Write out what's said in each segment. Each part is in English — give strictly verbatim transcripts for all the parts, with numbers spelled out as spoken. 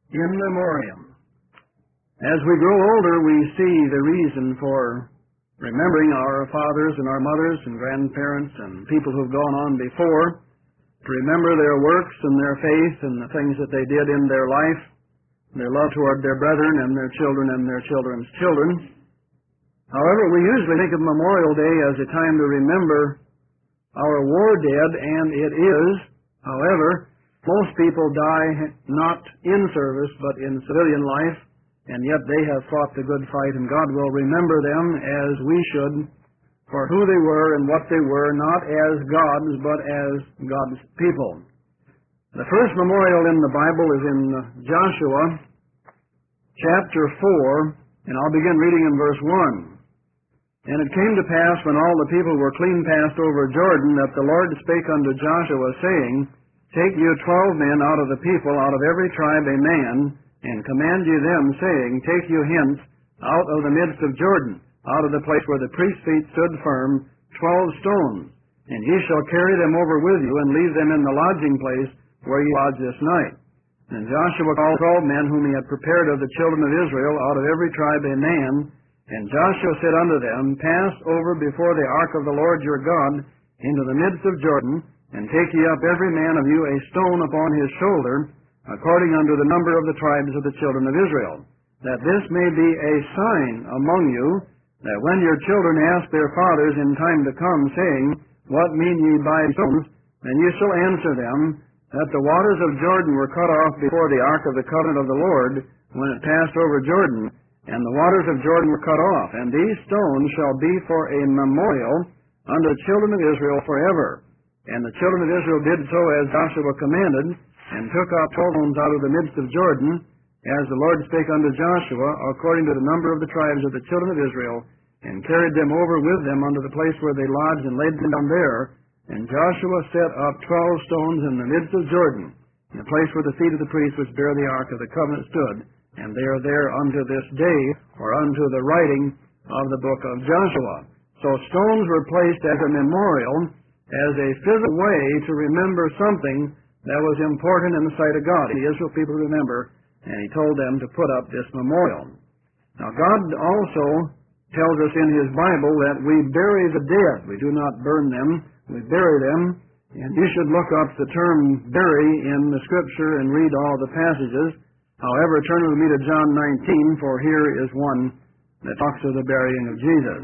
In memoriam. As we grow older, we see the reason for remembering our fathers and our mothers and grandparents and people who've gone on before, to remember their works and their faith and the things that they did in their life, their love toward their brethren and their children and their children's children. However, we usually think of Memorial Day as a time to remember our war dead, and it is. However, most people die not in service but in civilian life, and yet they have fought the good fight, and God will remember them as we should for who they were and what they were, not as gods but as God's people. The first memorial in the Bible is in Joshua chapter four, and I'll begin reading in verse one. And it came to pass, when all the people were clean passed over Jordan, that the Lord spake unto Joshua, saying, Take you twelve men out of the people, out of every tribe a man, and command ye them, saying, Take you hence out of the midst of Jordan, out of the place where the priest's feet stood firm, twelve stones, and ye shall carry them over with you, and leave them in the lodging place where ye lodge this night. And Joshua called twelve men whom he had prepared of the children of Israel, out of every tribe a man. And Joshua said unto them, Pass over before the ark of the Lord your God into the midst of Jordan, and take ye up every man of you a stone upon his shoulder, according unto the number of the tribes of the children of Israel, that this may be a sign among you, that when your children ask their fathers in time to come, saying, What mean ye by stones? Then ye shall answer them, that the waters of Jordan were cut off before the ark of the covenant of the Lord, when it passed over Jordan, and the waters of Jordan were cut off. And these stones shall be for a memorial unto the children of Israel forever. And the children of Israel did so as Joshua commanded, and took up twelve stones out of the midst of Jordan, as the Lord spake unto Joshua, according to the number of the tribes of the children of Israel, and carried them over with them unto the place where they lodged, and laid them down there. And Joshua set up twelve stones in the midst of Jordan, in the place where the feet of the priests which bear the ark of the covenant stood, and they are there unto this day, or unto the writing of the book of Joshua. So stones were placed as a memorial, as a physical way to remember something that was important in the sight of God. The Israel people remember, and he told them to put up this memorial. Now God also tells us in his Bible that we bury the dead. We do not burn them, we bury them. And you should look up the term bury in the Scripture and read all the passages. However, turn with me to John nineteen, for here is one that talks of the burying of Jesus.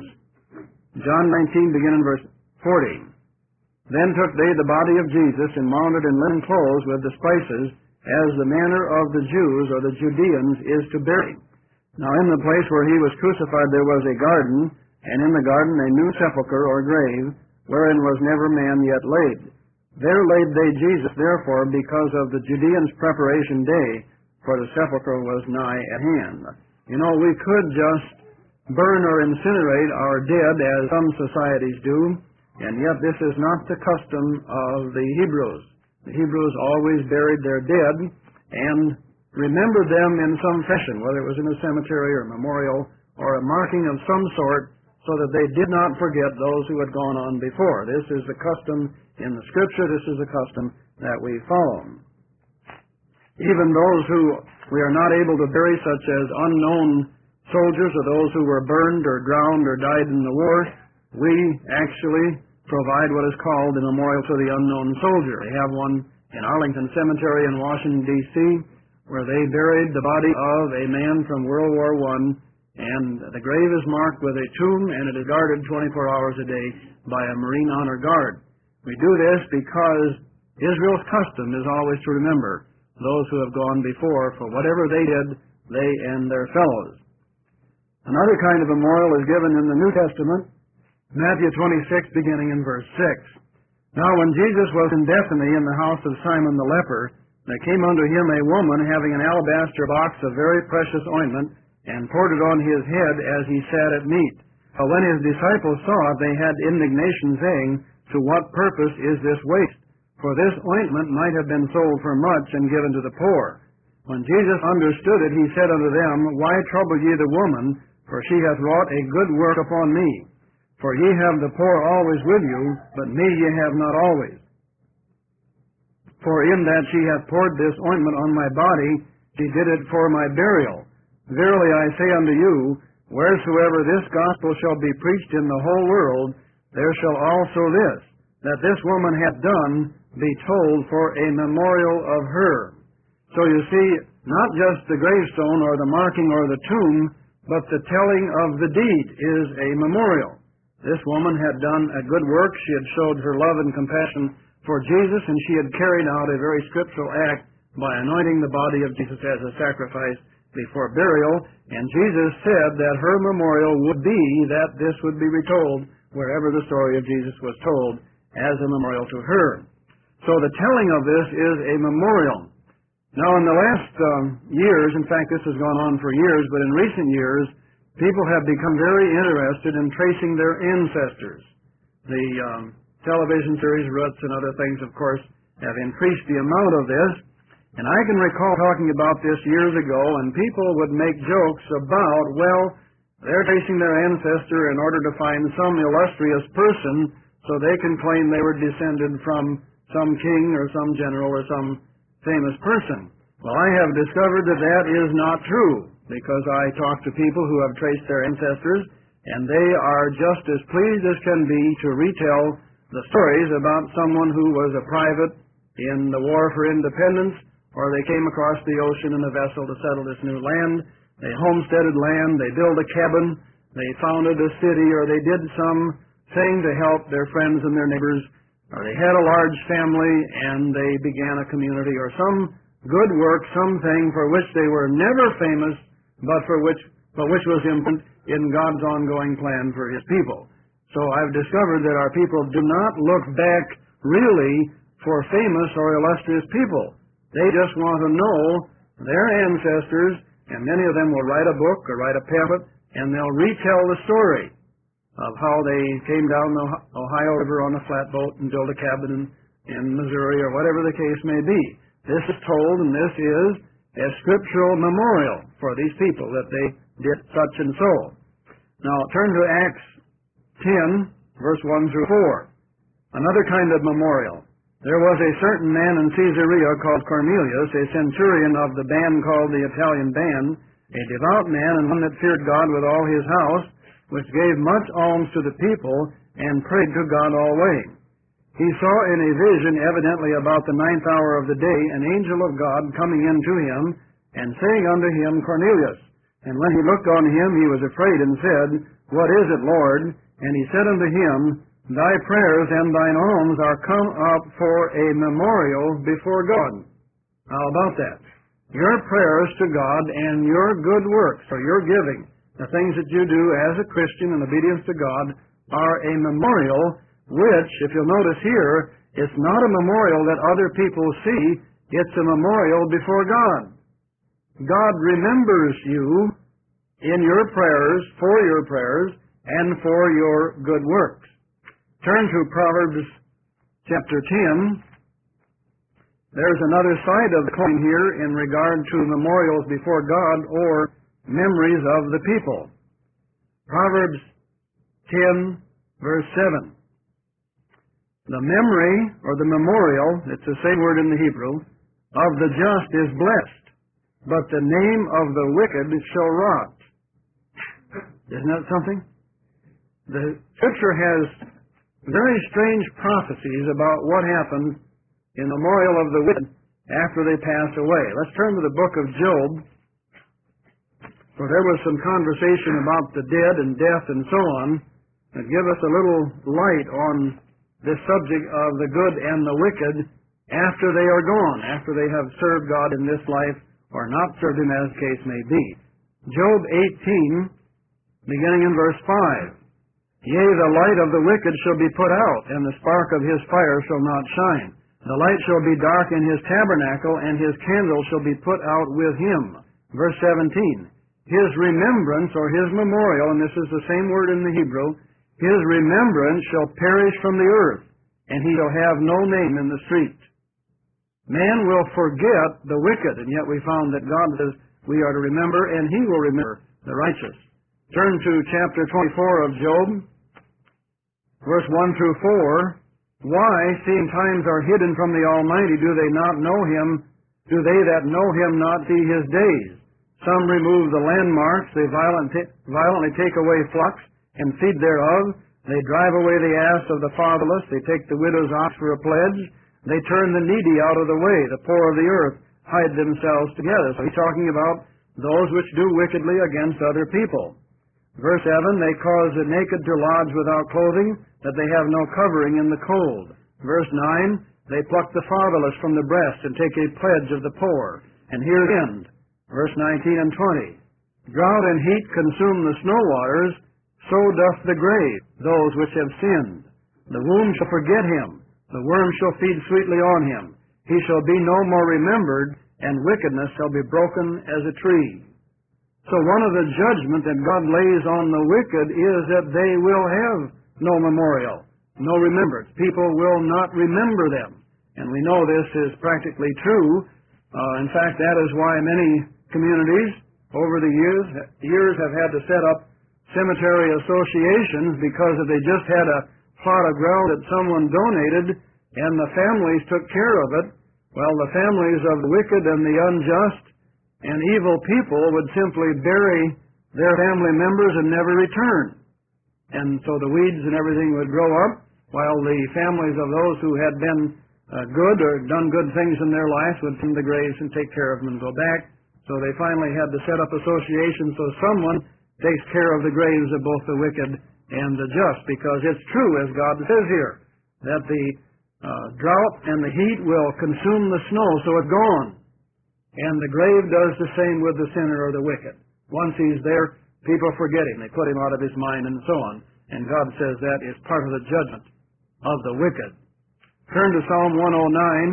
John nineteen, beginning in verse forty. Then took they the body of Jesus, and mounted in linen clothes with the spices, as the manner of the Jews, or the Judeans, is to bury. Now in the place where he was crucified there was a garden, and in the garden a new sepulchre, or grave, wherein was never man yet laid. There laid they Jesus, therefore, because of the Judeans' preparation day, for the sepulchre was nigh at hand. You know, we could just burn or incinerate our dead, as some societies do, and yet this is not the custom of the Hebrews. The Hebrews always buried their dead and remembered them in some fashion, whether it was in a cemetery or a memorial or a marking of some sort, so that they did not forget those who had gone on before. This is the custom in the Scripture. This is the custom that we follow. Even those who we are not able to bury, such as unknown soldiers or those who were burned or drowned or died in the war, we actually provide what is called a memorial to the unknown soldier. They have one in Arlington Cemetery in Washington, D C, where they buried the body of a man from World War One, and the grave is marked with a tomb, and it is guarded twenty-four hours a day by a Marine Honor Guard. We do this because Israel's custom is always to remember those who have gone before, for whatever they did, they and their fellows. Another kind of memorial is given in the New Testament, Matthew twenty-six, beginning in verse six. Now when Jesus was in Bethany in the house of Simon the leper, there came unto him a woman having an alabaster box of very precious ointment, and poured it on his head as he sat at meat. But when his disciples saw it, they had indignation, saying, To what purpose is this waste? For this ointment might have been sold for much and given to the poor. When Jesus understood it, he said unto them, Why trouble ye the woman? For she hath wrought a good work upon me. For ye have the poor always with you, but me ye have not always. For in that she hath poured this ointment on my body, she did it for my burial. Verily I say unto you, wheresoever this gospel shall be preached in the whole world, there shall also this, that this woman hath done, be told for a memorial of her. So you see, not just the gravestone or the marking or the tomb, but the telling of the deed is a memorial. This woman had done a good work. She had showed her love and compassion for Jesus, and she had carried out a very scriptural act by anointing the body of Jesus as a sacrifice before burial. And Jesus said that her memorial would be that this would be retold wherever the story of Jesus was told as a memorial to her. So the telling of this is a memorial. Now, in the last um, years, in fact, this has gone on for years, but in recent years, people have become very interested in tracing their ancestors. The um, television series, Roots, and other things, of course, have increased the amount of this. And I can recall talking about this years ago, and people would make jokes about, well, they're tracing their ancestor in order to find some illustrious person so they can claim they were descended from some king or some general or some famous person. Well, I have discovered that that is not true, because I talk to people who have traced their ancestors, and they are just as pleased as can be to retell the stories about someone who was a private in the War for Independence, or they came across the ocean in a vessel to settle this new land. They homesteaded land, they built a cabin, they founded a city, or they did some thing to help their friends and their neighbors, or they had a large family and they began a community, or some good work, something for which they were never famous, but for which, but which was important in God's ongoing plan for His people. So I've discovered that our people do not look back really for famous or illustrious people. They just want to know their ancestors, and many of them will write a book or write a pamphlet, and they'll retell the story of how they came down the Ohio River on a flatboat and built a cabin in, in Missouri, or whatever the case may be. This is told, and this is a scriptural memorial for these people, that they did such and so. Now, turn to Acts ten, verse one through four. Another kind of memorial. There was a certain man in Caesarea called Cornelius, a centurion of the band called the Italian Band, a devout man and one that feared God with all his house, which gave much alms to the people, and prayed to God always. He saw in a vision, evidently about the ninth hour of the day, an angel of God coming in to him, and saying unto him, Cornelius. And when he looked on him, he was afraid, and said, What is it, Lord? And he said unto him, Thy prayers and thine alms are come up for a memorial before God. How about that? Your prayers to God and your good works, or your giving, the things that you do as a Christian in obedience to God, are a memorial which, if you'll notice here, it's not a memorial that other people see. It's a memorial before God. God remembers you in your prayers, for your prayers, and for your good works. Turn to Proverbs chapter ten. There's another side of the coin here in regard to memorials before God, or memories of the people. Proverbs ten, verse seven. The memory, or the memorial, it's the same word in the Hebrew, of the just is blessed, but the name of the wicked shall rot. Isn't that something? The Scripture has very strange prophecies about what happens in the memorial of the wicked after they pass away. Let's turn to the book of Job. For there was some conversation about the dead and death and so on that give us a little light on this subject of the good and the wicked after they are gone, after they have served God in this life or not served Him, as the case may be. Job eighteen, beginning in verse five. Yea, the light of the wicked shall be put out, and the spark of his fire shall not shine. The light shall be dark in his tabernacle, and his candle shall be put out with him. Verse seventeen. His remembrance, or his memorial, and this is the same word in the Hebrew, his remembrance shall perish from the earth, and he shall have no name in the street. Man will forget the wicked, and yet we found that God says we are to remember, and He will remember the righteous. Turn to chapter twenty-four of Job, verse one through four. Why, seeing times are hidden from the Almighty, do they not know Him? Do they that know him not see his days? Some remove the landmarks, they violently take away flocks and feed thereof. They drive away the ass of the fatherless, they take the widow's ox for a pledge. They turn the needy out of the way, the poor of the earth hide themselves together. So he's talking about those which do wickedly against other people. Verse seven, they cause the naked to lodge without clothing, that they have no covering in the cold. Verse nine, they pluck the fatherless from the breast and take a pledge of the poor. And here the end. Verse nineteen and twenty. Drought and heat consume the snow waters, so doth the grave those which have sinned. The womb shall forget him, the worm shall feed sweetly on him. He shall be no more remembered, and wickedness shall be broken as a tree. So one of the judgment that God lays on the wicked is that they will have no memorial, no remembrance. People will not remember them. And we know this is practically true. Uh, in fact, that is why many communities over the years, years have had to set up cemetery associations, because if they just had a plot of ground that someone donated and the families took care of it, well, the families of the wicked and the unjust and evil people would simply bury their family members and never return. And so the weeds and everything would grow up, while the families of those who had been uh, good or done good things in their lives would tend the graves and take care of them and go back. So they finally had to set up associations so someone takes care of the graves of both the wicked and the just, because it's true, as God says here, that the uh, drought and the heat will consume the snow, so it's gone. And the grave does the same with the sinner or the wicked. Once he's there, people forget him. They put him out of his mind and so on. And God says that is part of the judgment of the wicked. Turn to Psalm one oh nine,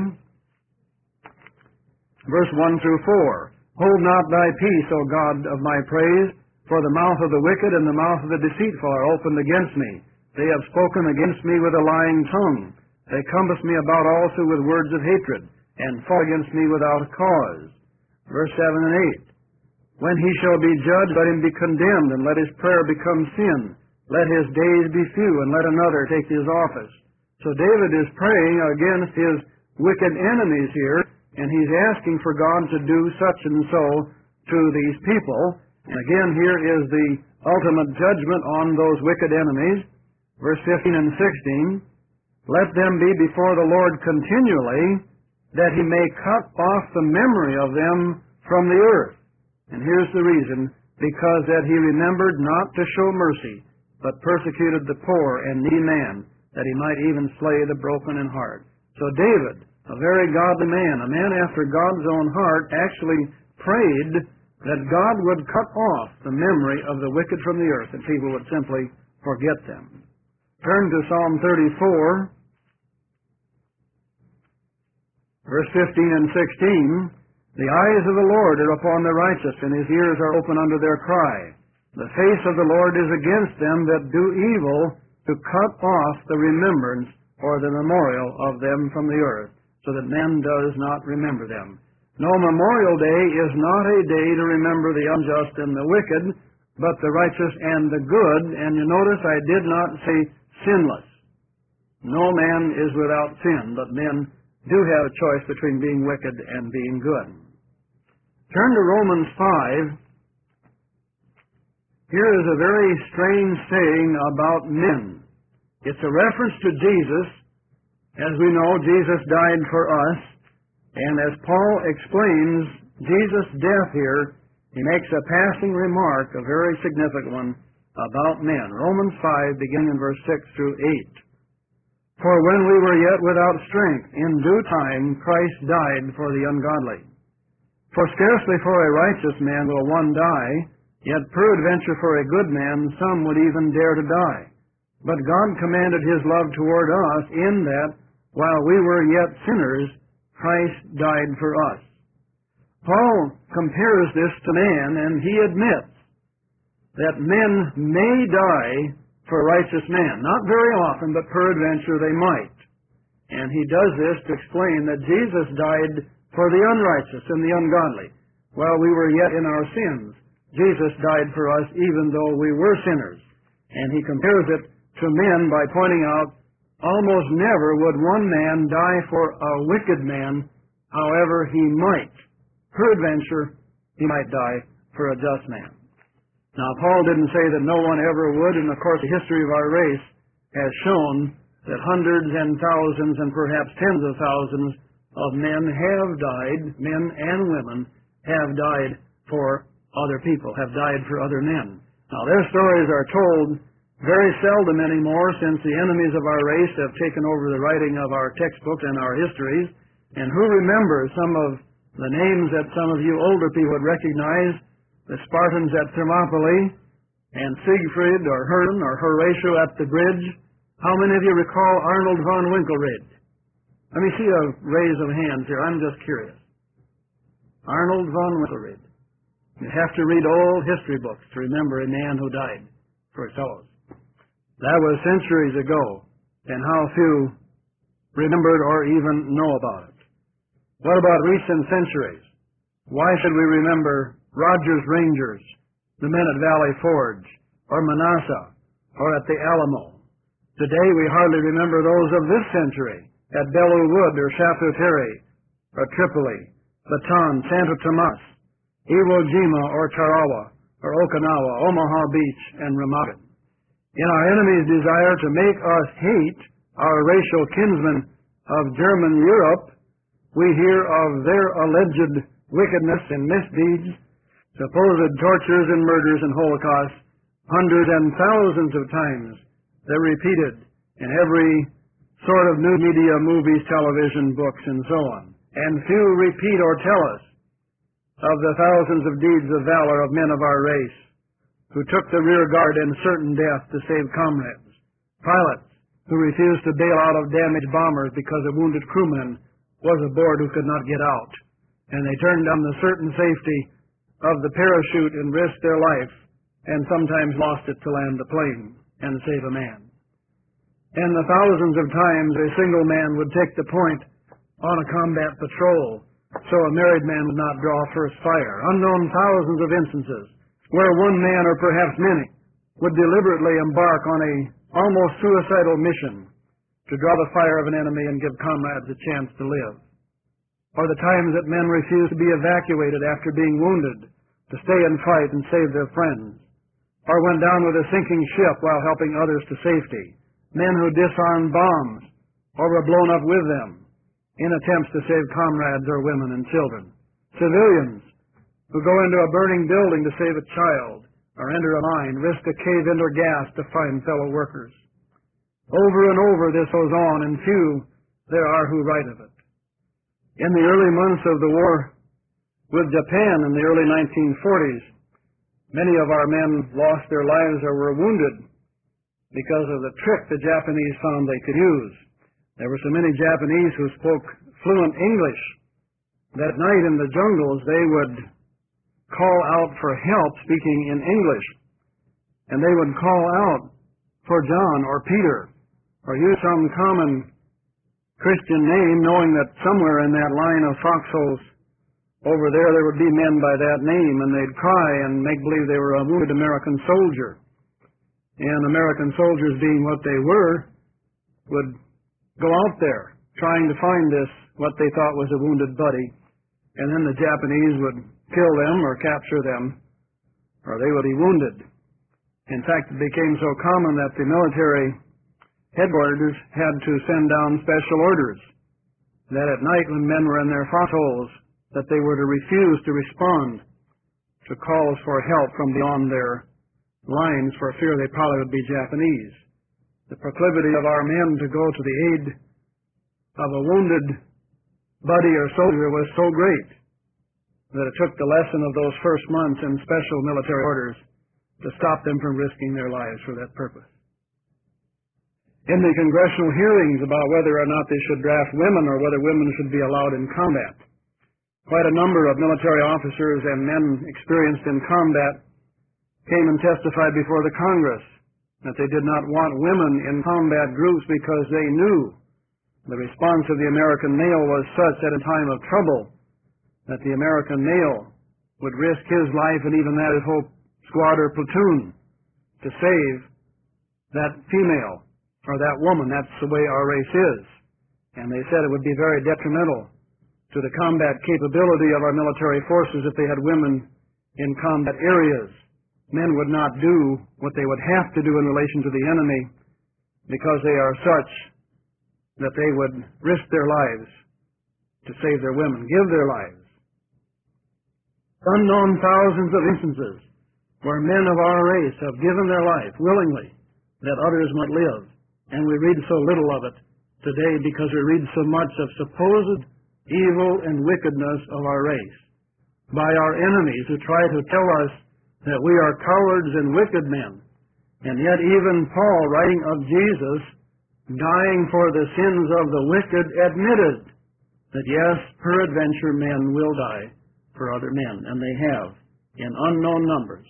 verse one through four. Hold not thy peace, O God of my praise, for the mouth of the wicked and the mouth of the deceitful are opened against me. They have spoken against me with a lying tongue. They compass me about also with words of hatred, and fought against me without a cause. Verse seven and eight. When he shall be judged, let him be condemned, and let his prayer become sin. Let his days be few, and let another take his office. So David is praying against his wicked enemies here, and he's asking for God to do such and so to these people. And again, here is the ultimate judgment on those wicked enemies. Verse fifteen and sixteen. Let them be before the Lord continually, that he may cut off the memory of them from the earth. And here's the reason, because that he remembered not to show mercy, but persecuted the poor and needy man, that he might even slay the broken in heart. So David, a very godly man, a man after God's own heart, actually prayed that God would cut off the memory of the wicked from the earth, and people would simply forget them. Turn to Psalm thirty-four, verse fifteen and sixteen. The eyes of the Lord are upon the righteous, and his ears are open unto their cry. The face of the Lord is against them that do evil, to cut off the remembrance or the memorial of them from the earth, so that men does not remember them. No, Memorial Day is not a day to remember the unjust and the wicked, but the righteous and the good. And you notice I did not say sinless. No man is without sin, but men do have a choice between being wicked and being good. Turn to Romans five. Here is a very strange saying about men. It's a reference to Jesus. As we know, Jesus died for us. And as Paul explains Jesus' death here, he makes a passing remark, a very significant one, about men. Romans five, beginning in verse six through eight. For when we were yet without strength, in due time Christ died for the ungodly. For scarcely for a righteous man will one die, yet peradventure for a good man some would even dare to die. But God commanded his love toward us, in that, while we were yet sinners, Christ died for us. Paul compares this to man, and he admits that men may die for a righteous man. Not very often, but peradventure they might. And he does this to explain that Jesus died for the unrighteous and the ungodly. While we were yet in our sins, Jesus died for us even though we were sinners. And he compares it to men by pointing out, almost never would one man die for a wicked man However, he might, peradventure, he might die for a just man. Now, Paul didn't say that no one ever would, and of course the history of our race has shown that hundreds and thousands and perhaps tens of thousands of men have died, men and women have died for other people, have died for other men. Now, their stories are told very seldom anymore, since the enemies of our race have taken over the writing of our textbooks and our histories. And who remembers some of the names that some of you older people would recognize? The Spartans at Thermopylae, and Siegfried or Hermann or Horatio at the bridge. How many of you recall Arnold von Winkelried? Let me see a raise of hands here. I'm just curious. Arnold von Winkelried. You have to read old history books to remember a man who died for his fellows. That was centuries ago, and how few remembered or even know about it. What about recent centuries? Why should we remember Rogers Rangers, the men at Valley Forge, or Manasseh, or at the Alamo? Today we hardly remember those of this century, at Belleau Wood, or Chateau Thierry, or Tripoli, Bataan, Santo Tomas, Iwo Jima, or Tarawa, or Okinawa, Omaha Beach, and Ramadan. In our enemy's desire to make us hate our racial kinsmen of German Europe, we hear of their alleged wickedness and misdeeds, supposed tortures and murders and holocausts, hundreds and thousands of times. They're repeated in every sort of new media, movies, television, books, and so on. And few repeat or tell us of the thousands of deeds of valor of men of our race who took the rear guard in certain death to save comrades, pilots who refused to bail out of damaged bombers because a wounded crewman was aboard who could not get out, and they turned on the certain safety of the parachute and risked their life, and sometimes lost it to land the plane and save a man. And the thousands of times a single man would take the point on a combat patrol so a married man would not draw first fire. Unknown thousands of instances where one man, or perhaps many, would deliberately embark on a almost suicidal mission to draw the fire of an enemy and give comrades a chance to live. Or the times that men refused to be evacuated after being wounded to stay and fight and save their friends. Or went down with a sinking ship while helping others to safety. Men who disarmed bombs or were blown up with them in attempts to save comrades or women and children. Civilians who go into a burning building to save a child, or enter a mine, risk a cave-in or gas to find fellow workers. Over and over this goes on, and few there are who write of it. In the early months of the war with Japan in the early nineteen forties, many of our men lost their lives or were wounded because of the trick the Japanese found they could use. There were so many Japanese who spoke fluent English that at night in the jungles they would call out for help speaking in English, and they would call out for John or Peter, or use some common Christian name, knowing that somewhere in that line of foxholes over there there would be men by that name, and they'd cry and make believe they were a wounded American soldier. And American soldiers, being what they were, would go out there trying to find this, what they thought was a wounded buddy, and then the Japanese would kill them or capture them, or they would be wounded. In fact, it became so common that the military headquarters had to send down special orders that at night when men were in their foxholes, that they were to refuse to respond to calls for help from beyond their lines for fear they probably would be Japanese. The proclivity of our men to go to the aid of a wounded buddy or soldier was so great that it took the lesson of those first months and special military orders to stop them from risking their lives for that purpose. In the congressional hearings about whether or not they should draft women or whether women should be allowed in combat, quite a number of military officers and men experienced in combat came and testified before the Congress that they did not want women in combat groups because they knew the response of the American male was such at a time of trouble that the American male would risk his life and even that of his whole squad or platoon to save that female or that woman. That's the way our race is. And they said it would be very detrimental to the combat capability of our military forces if they had women in combat areas. Men would not do what they would have to do in relation to the enemy because they are such that they would risk their lives to save their women, give their lives. Unknown thousands of instances where men of our race have given their life willingly that others might live, and we read so little of it today because we read so much of supposed evil and wickedness of our race by our enemies who try to tell us that we are cowards and wicked men. And yet even Paul, writing of Jesus dying for the sins of the wicked, admitted that yes, peradventure men will die for other men, and they have in unknown numbers.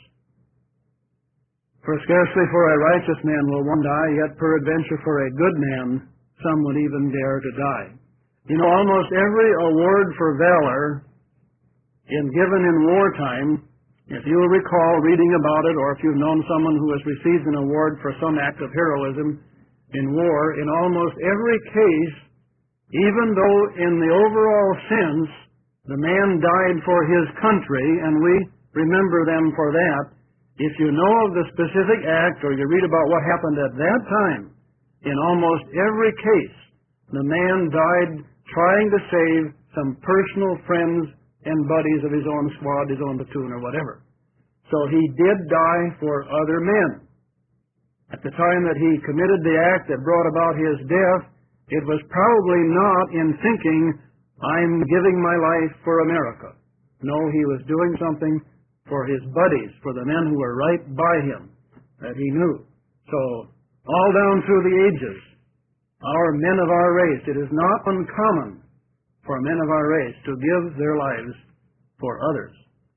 For scarcely for a righteous man will one die, yet peradventure for a good man some would even dare to die. You know, almost every award for valor in given in wartime, if you'll recall reading about it, or if you've known someone who has received an award for some act of heroism in war, in almost every case, even though in the overall sense the man died for his country, and we remember them for that, if you know of the specific act or you read about what happened at that time, in almost every case, the man died trying to save some personal friends and buddies of his own squad, his own platoon, or whatever. So he did die for other men. At the time that he committed the act that brought about his death, it was probably not in thinking, I'm giving my life for America. No, he was doing something for his buddies, for the men who were right by him, that he knew. So, all down through the ages, our men of our race, it is not uncommon for men of our race to give their lives for others.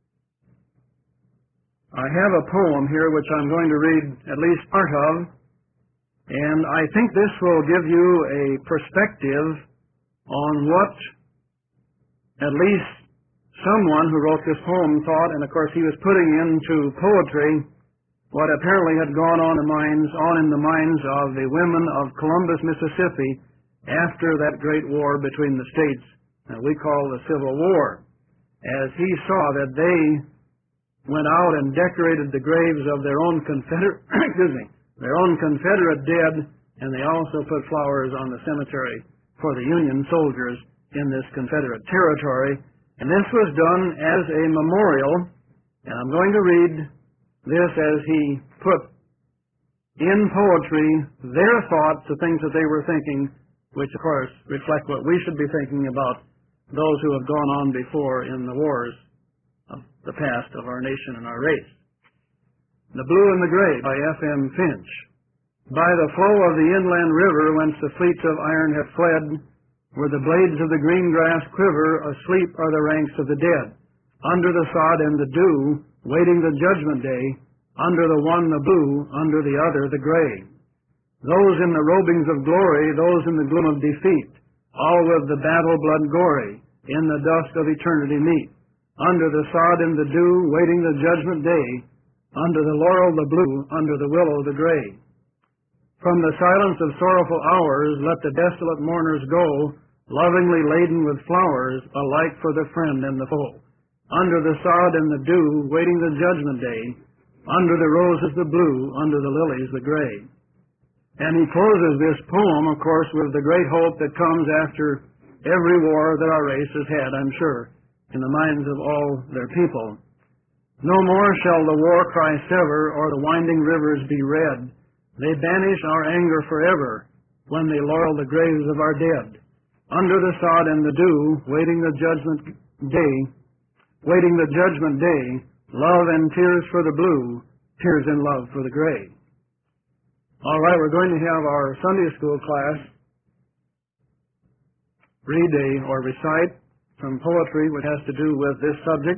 I have a poem here which I'm going to read at least part of, and I think this will give you a perspective on what at least someone who wrote this poem thought, and of course he was putting into poetry what apparently had gone on in the minds, on in the minds of the women of Columbus, Mississippi, after that great war between the states that we call the Civil War, as he saw that they went out and decorated the graves of their own Confederate, excuse me, their own Confederate dead, and they also put flowers on the cemetery for the Union soldiers in this Confederate territory. And this was done as a memorial, and I'm going to read this as he put in poetry their thoughts, the things that they were thinking, which of course reflect what we should be thinking about those who have gone on before in the wars of the past of our nation and our race. The Blue and the Gray by F M Finch. By the flow of the inland river whence the fleets of iron have fled, where the blades of the green grass quiver, asleep are the ranks of the dead. Under the sod and the dew, waiting the judgment day, under the one the blue, under the other the gray. Those in the robings of glory, those in the gloom of defeat, all with the battle blood gory, in the dust of eternity meet. Under the sod and the dew, waiting the judgment day, under the laurel the blue, under the willow the gray. From the silence of sorrowful hours, let the desolate mourners go, lovingly laden with flowers, alike for the friend and the foe. Under the sod and the dew, waiting the judgment day, under the roses the blue, under the lilies the gray. And he closes this poem, of course, with the great hope that comes after every war that our race has had, I'm sure, in the minds of all their people. No more shall the war cry sever, or the winding rivers be red. They banish our anger forever, when they laurel the graves of our dead. Under the sod and the dew, waiting the judgment day, waiting the judgment day, love and tears for the blue, tears and love for the gray. All right, we're going to have our Sunday school class read a, or recite some poetry which has to do with this subject.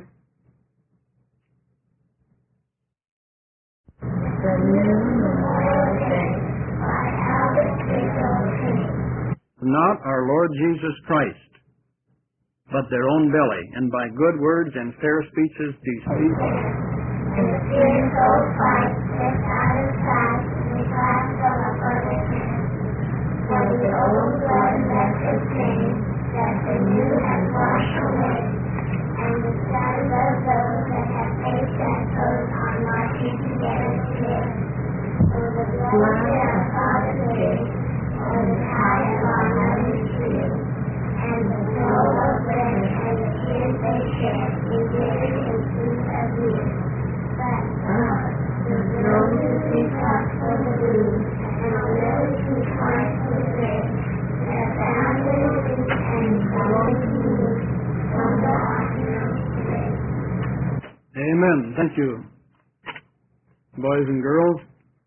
Not our Lord Jesus Christ, but their own belly, and by good words and fair speeches deceive. And the fears of Christ that out of sight, we cast on a perfect hand. For the old blood that is changed, that the new and wash away, and the sons of those that have faith that goes on marching together to live. So the blood of their fathers lives, or the tide of our mothers true, and the flow of bread and the tears they shed is given in fruit of youth. But God, the roses we pluck for the bloom, and the lilies we plant for the grace, that found in the deep and flowing smooth from the arsenal today. Amen. Thank you, boys and girls.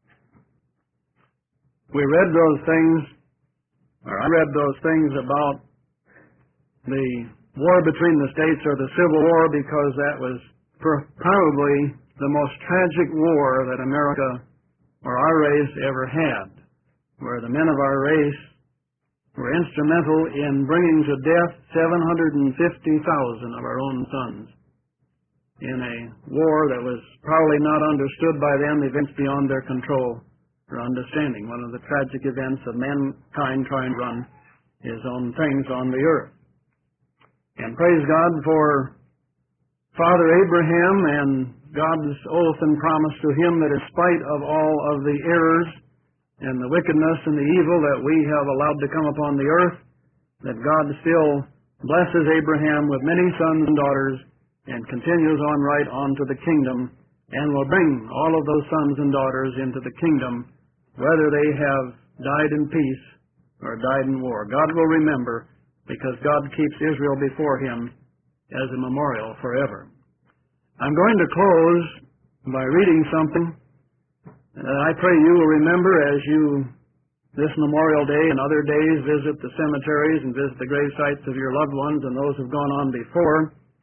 We read those things, or I read those things about the war between the states or the Civil War because that was pr- probably the most tragic war that America or our race ever had, where the men of our race were instrumental in bringing to death seven hundred fifty thousand of our own sons in a war that was probably not understood by them, events beyond their control or understanding. One of the tragic events of mankind trying to run his own things on the earth. And praise God for Father Abraham and God's oath and promise to him that in spite of all of the errors and the wickedness and the evil that we have allowed to come upon the earth, that God still blesses Abraham with many sons and daughters and continues on right on to the kingdom and will bring all of those sons and daughters into the kingdom, whether they have died in peace or died in war. God will remember, because God keeps Israel before him as a memorial forever. I'm going to close by reading something that I pray you will remember as you, this Memorial Day and other days, visit the cemeteries and visit the grave sites of your loved ones and those who have gone on before.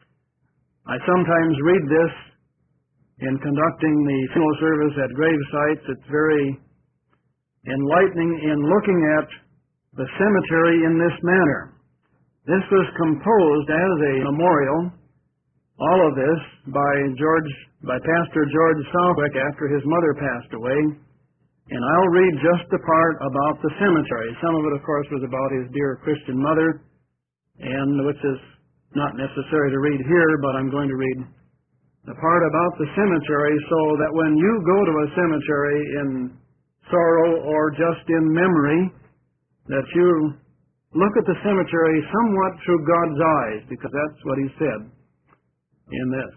I sometimes read this in conducting the funeral service at grave sites. It's very enlightening in looking at the cemetery in this manner. This was composed as a memorial, all of this, by George, by Pastor George Southwick after his mother passed away. And I'll read just the part about the cemetery. Some of it, of course, was about his dear Christian mother, and which is not necessary to read here, but I'm going to read the part about the cemetery so that when you go to a cemetery in sorrow or just in memory, that you look at the cemetery somewhat through God's eyes, because that's what he said in this.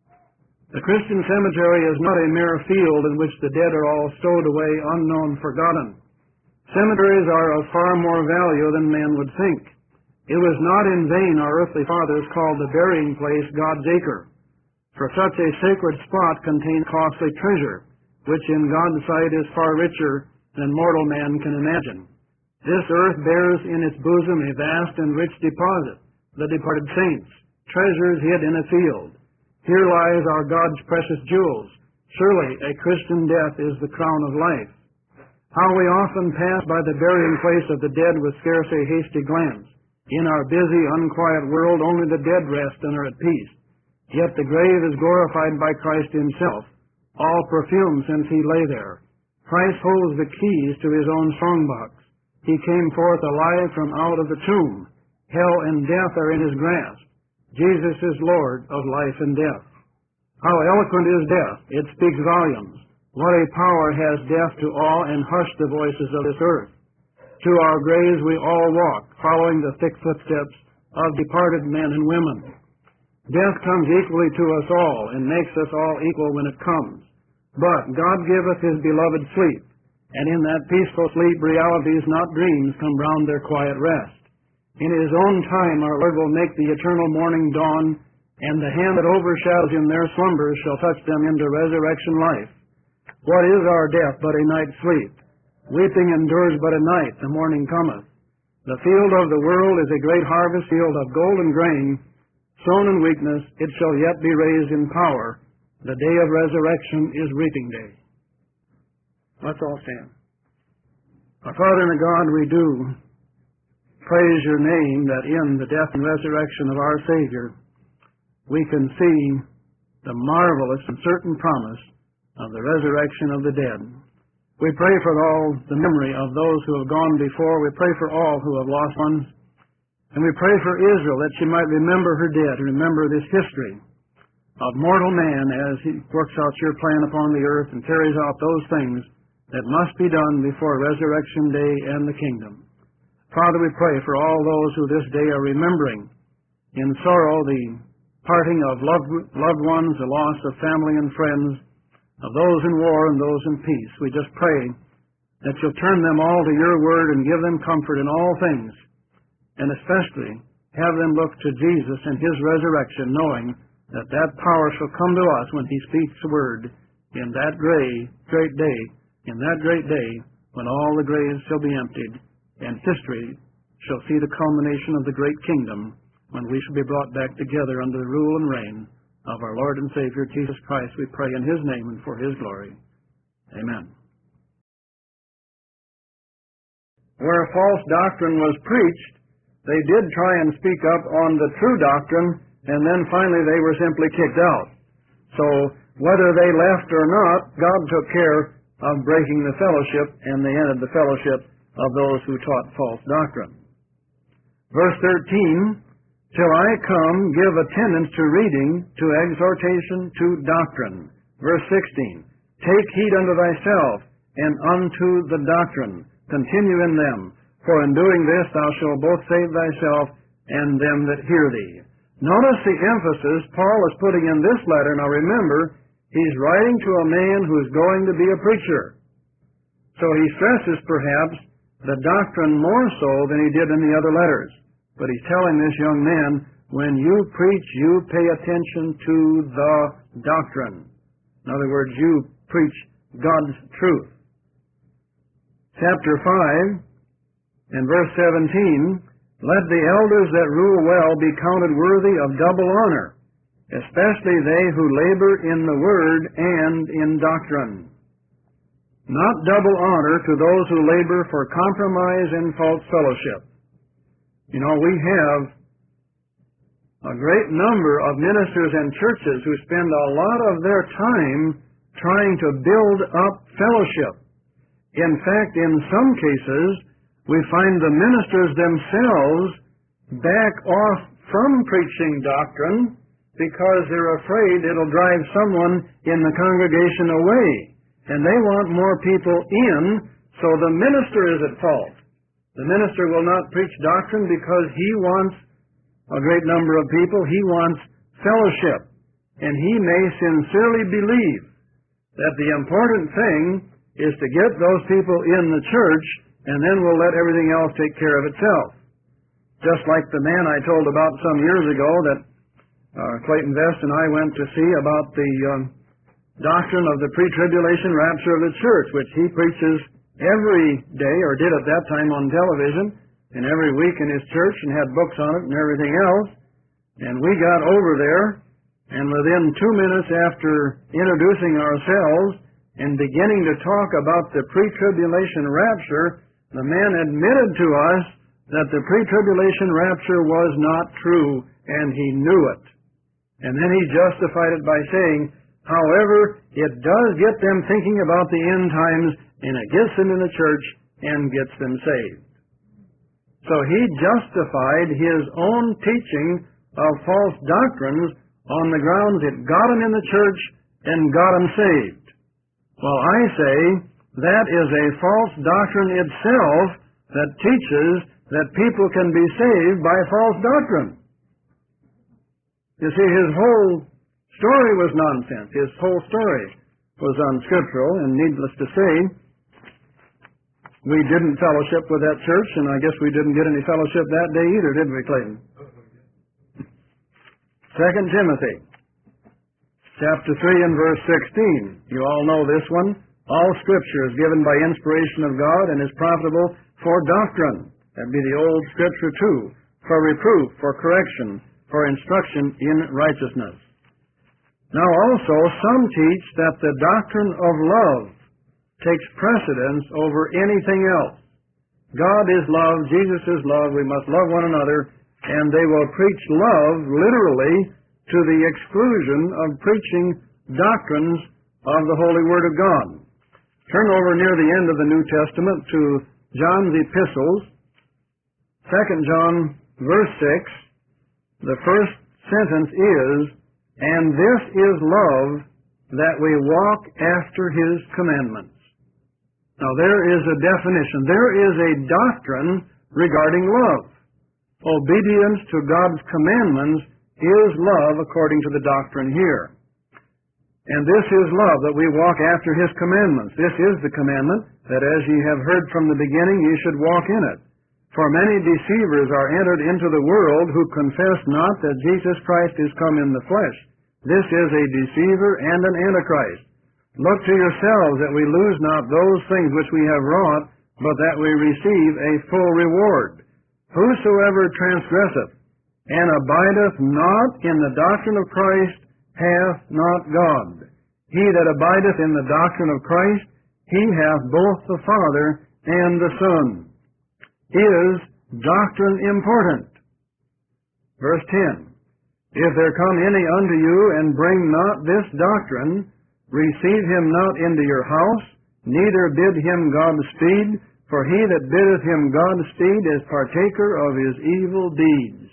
The Christian cemetery is not a mere field in which the dead are all stowed away, unknown, forgotten. Cemeteries are of far more value than men would think. It was not in vain our earthly fathers called the burying place God's acre, for such a sacred spot contains costly treasure, which in God's sight is far richer than mortal man can imagine. This earth bears in its bosom a vast and rich deposit, the departed saints, treasures hid in a field. Here lies our God's precious jewels. Surely a Christian death is the crown of life. How we often pass by the burying place of the dead with scarce a hasty glance. In our busy, unquiet world, only the dead rest and are at peace. Yet the grave is glorified by Christ himself, all perfumed since he lay there. Christ holds the keys to his own strongbox. He came forth alive from out of the tomb. Hell and death are in his grasp. Jesus is Lord of life and death. How eloquent is death! It speaks volumes. What a power has death to awe and hush the voices of this earth. To our graves we all walk, following the thick footsteps of departed men and women. Death comes equally to us all, and makes us all equal when it comes. But God giveth his beloved sleep, and in that peaceful sleep realities, not dreams, come round their quiet rest. In his own time our Lord will make the eternal morning dawn, and the hand that overshadows in their slumbers shall touch them into resurrection life. What is our death but a night's sleep? Weeping endures but a night, the morning cometh. The field of the world is a great harvest field of golden grain, sown in weakness, it shall yet be raised in power. The day of resurrection is reaping day. Let's all stand. Our Father and God, we do praise your name that in the death and resurrection of our Savior, we can see the marvelous and certain promise of the resurrection of the dead. We pray for all the memory of those who have gone before. We pray for all who have lost ones. And we pray for Israel that she might remember her dead, remember this history of mortal man as he works out your plan upon the earth and carries out those things that must be done before resurrection day and the kingdom. Father, we pray for all those who this day are remembering in sorrow the parting of loved, loved ones, the loss of family and friends, of those in war and those in peace. We just pray that you'll turn them all to your word and give them comfort in all things, and especially have them look to Jesus and his resurrection, knowing that that power shall come to us when he speaks the word in that great, great day, in that great day when all the graves shall be emptied and history shall see the culmination of the great kingdom when we shall be brought back together under the rule and reign of our Lord and Savior Jesus Christ. We pray in his name and for his glory. Amen. Where false doctrine was preached, they did try and speak up on the true doctrine, and then finally they were simply kicked out. So whether they left or not, God took care of breaking the fellowship, and they ended the fellowship of those who taught false doctrine. Verse thirteen, till I come, give attendance to reading, to exhortation, to doctrine. Verse sixteen, take heed unto thyself, and unto the doctrine. Continue in them, for in doing this thou shalt both save thyself and them that hear thee. Notice the emphasis Paul is putting in this letter. Now remember, he's writing to a man who is going to be a preacher. So he stresses perhaps the doctrine more so than he did in the other letters. But he's telling this young man, when you preach, you pay attention to the doctrine. In other words, you preach God's truth. Chapter five and verse seventeen, let the elders that rule well be counted worthy of double honor, especially they who labor in the word and in doctrine. Not double honor to those who labor for compromise and false fellowship. You know, we have a great number of ministers and churches who spend a lot of their time trying to build up fellowship. In fact, in some cases, we find the ministers themselves back off from preaching doctrine because they're afraid it'll drive someone in the congregation away. And they want more people in, so the minister is at fault. The minister will not preach doctrine because he wants a great number of people. He wants fellowship. And he may sincerely believe that the important thing is to get those people in the church, and then we'll let everything else take care of itself. Just like the man I told about some years ago that uh, Clayton Vest and I went to see about the um, doctrine of the pre-tribulation rapture of the church, which he preaches every day, or did at that time on television, and every week in his church, and had books on it and everything else. And we got over there, and within two minutes after introducing ourselves and beginning to talk about the pre-tribulation rapture, the man admitted to us that the pre-tribulation rapture was not true, and he knew it. And then he justified it by saying, however, it does get them thinking about the end times, and it gets them in the church and gets them saved. So he justified his own teaching of false doctrines on the grounds it got them in the church and got them saved. Well, I say that is a false doctrine itself that teaches that people can be saved by false doctrine. You see, his whole story was nonsense. His whole story was unscriptural, and needless to say, we didn't fellowship with that church, and I guess we didn't get any fellowship that day either, did we, Clayton? Second Timothy, chapter three and verse sixteen. You all know this one. All Scripture is given by inspiration of God and is profitable for doctrine. That'd be the old Scripture too. For reproof, for correction, for instruction in righteousness. Now also, some teach that the doctrine of love takes precedence over anything else. God is love, Jesus is love, we must love one another, and they will preach love literally to the exclusion of preaching doctrines of the Holy Word of God. Turn over near the end of the New Testament to John's epistles, Second John verse six, the first sentence is, "And this is love, that we walk after His commandments." Now there is a definition. There is a doctrine regarding love. Obedience to God's commandments is love according to the doctrine here. And this is love, that we walk after His commandments. This is the commandment, that as ye have heard from the beginning, ye should walk in it. For many deceivers are entered into the world, who confess not that Jesus Christ is come in the flesh. This is a deceiver and an antichrist. Look to yourselves that we lose not those things which we have wrought, but that we receive a full reward. Whosoever transgresseth and abideth not in the doctrine of Christ hath not God. He that abideth in the doctrine of Christ, he hath both the Father and the Son. Is doctrine important? Verse ten, "If there come any unto you, and bring not this doctrine, receive him not into your house, neither bid him Godspeed, for he that biddeth him Godspeed is partaker of his evil deeds."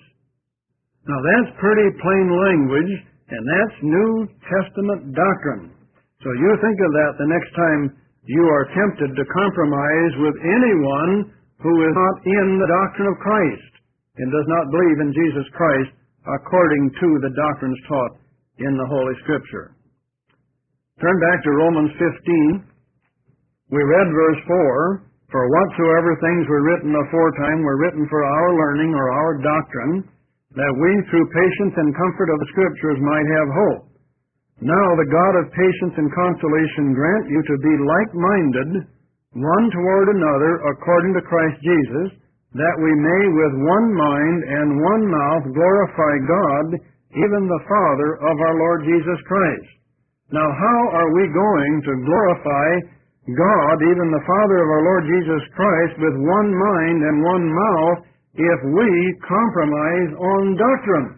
Now that's pretty plain language, and that's New Testament doctrine. So you think of that the next time you are tempted to compromise with anyone who is not in the doctrine of Christ and does not believe in Jesus Christ according to the doctrines taught in the Holy Scripture. Turn back to Romans fifteen. We read verse four, "For whatsoever things were written aforetime were written for our learning or our doctrine, that we through patience and comfort of the Scriptures might have hope. Now the God of patience and consolation grant you to be like-minded, one toward another, according to Christ Jesus, that we may with one mind and one mouth glorify God, even the Father of our Lord Jesus Christ." Now how are we going to glorify God, even the Father of our Lord Jesus Christ, with one mind and one mouth, if we compromise on doctrine?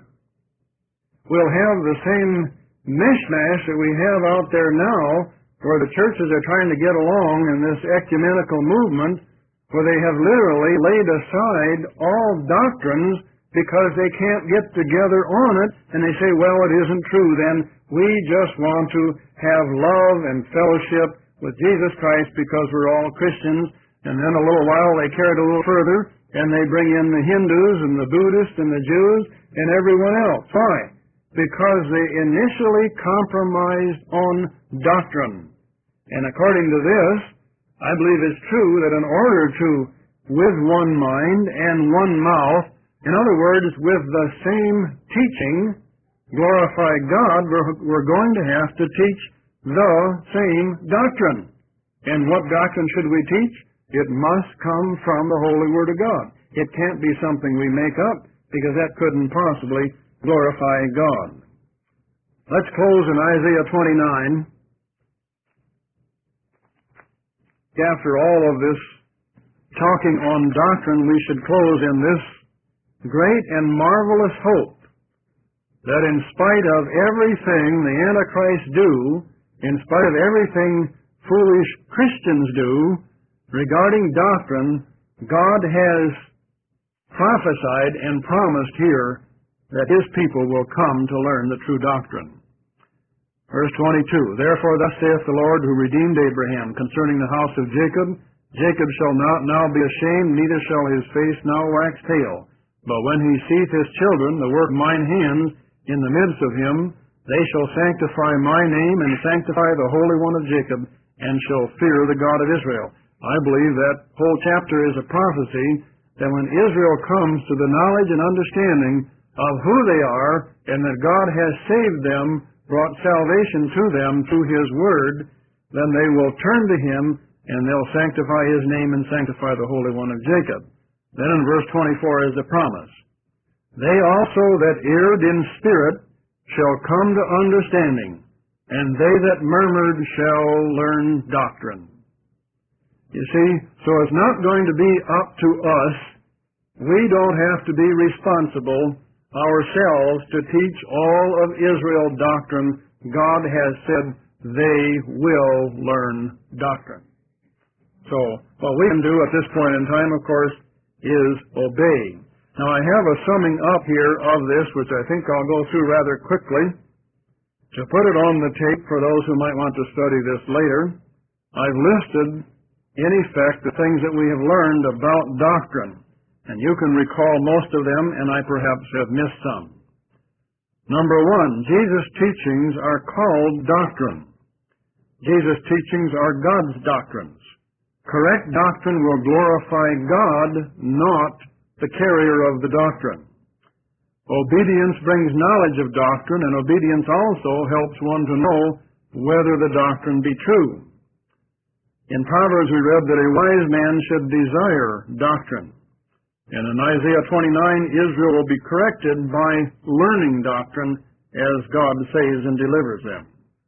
We'll have the same mishmash that we have out there now, where the churches are trying to get along in this ecumenical movement, where they have literally laid aside all doctrines because they can't get together on it, and they say, well, it isn't true, then we just want to have love and fellowship with Jesus Christ because we're all Christians. And then a little while they carry it a little further, and they bring in the Hindus and the Buddhists and the Jews and everyone else. Why? Because they initially compromised on doctrine. And according to this, I believe it's true that in order to, with one mind and one mouth, in other words, with the same teaching, glorify God, we're, we're going to have to teach the same doctrine. And what doctrine should we teach? It must come from the Holy Word of God. It can't be something we make up, because that couldn't possibly glorify God. Let's close in Isaiah twenty-nine. After all of this talking on doctrine, we should close in this great and marvelous hope that in spite of everything the Antichrist do, in spite of everything foolish Christians do regarding doctrine, God has prophesied and promised here that His people will come to learn the true doctrine. Verse twenty-two, "Therefore thus saith the Lord, who redeemed Abraham, concerning the house of Jacob, Jacob shall not now be ashamed, neither shall his face now wax pale. But when he seeth his children, the work of mine hands, in the midst of him, they shall sanctify my name, and sanctify the Holy One of Jacob, and shall fear the God of Israel." I believe that whole chapter is a prophecy that when Israel comes to the knowledge and understanding of who they are, and that God has saved them, brought salvation to them through His Word, then they will turn to Him, and they'll sanctify His name and sanctify the Holy One of Jacob. Then in verse twenty-four is the promise. "They also that erred in spirit shall come to understanding, and they that murmured shall learn doctrine." You see, so it's not going to be up to us. We don't have to be responsible ourselves to teach all of Israel doctrine. God has said they will learn doctrine. So what we can do at this point in time, of course, is obey. Now, I have a summing up here of this, which I think I'll go through rather quickly. To put it on the tape for those who might want to study this later, I've listed, in effect, the things that we have learned about doctrine. And you can recall most of them, and I perhaps have missed some. Number one, Jesus' teachings are called doctrine. Jesus' teachings are God's doctrines. Correct doctrine will glorify God, not the carrier of the doctrine. Obedience brings knowledge of doctrine, and obedience also helps one to know whether the doctrine be true. In Proverbs we read that a wise man should desire doctrine. And in Isaiah twenty-nine, Israel will be corrected by learning doctrine as God saves and delivers them.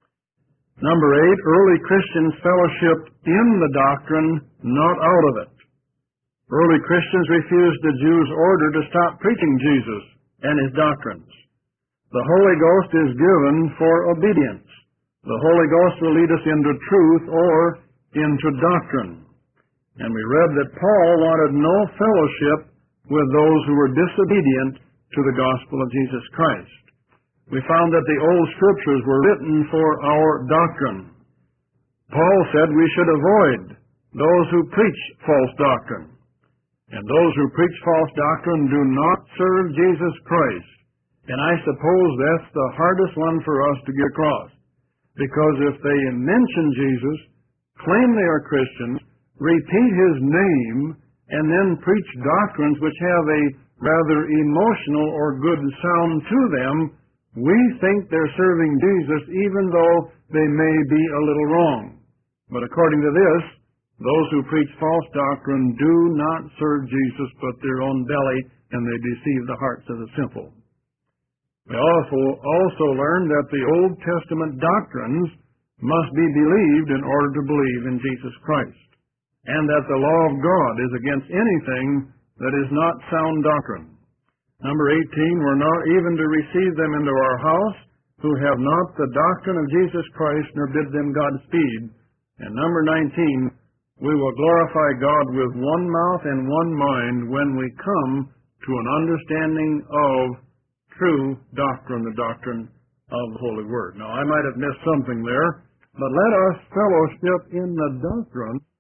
Number eight, early Christians fellowshiped in the doctrine, not out of it. Early Christians refused the Jews' order to stop preaching Jesus and his doctrines. The Holy Ghost is given for obedience. The Holy Ghost will lead us into truth or into doctrine. And we read that Paul wanted no fellowship with those who were disobedient to the gospel of Jesus Christ. We found that the old scriptures were written for our doctrine. Paul said we should avoid those who preach false doctrine. And those who preach false doctrine do not serve Jesus Christ. And I suppose that's the hardest one for us to get across. Because if they mention Jesus, claim they are Christians, repeat his name, and then preach doctrines which have a rather emotional or good sound to them, we think they're serving Jesus even though they may be a little wrong. But according to this, those who preach false doctrine do not serve Jesus but their own belly, and they deceive the hearts of the simple. We also, also learned that the Old Testament doctrines must be believed in order to believe in Jesus Christ, and that the law of God is against anything that is not sound doctrine. Number eighteen, we're not even to receive them into our house who have not the doctrine of Jesus Christ, nor bid them Godspeed. And number nineteen, we will glorify God with one mouth and one mind when we come to an understanding of true doctrine, the doctrine of the Holy Word. Now, I might have missed something there, but let us fellowship in the doctrine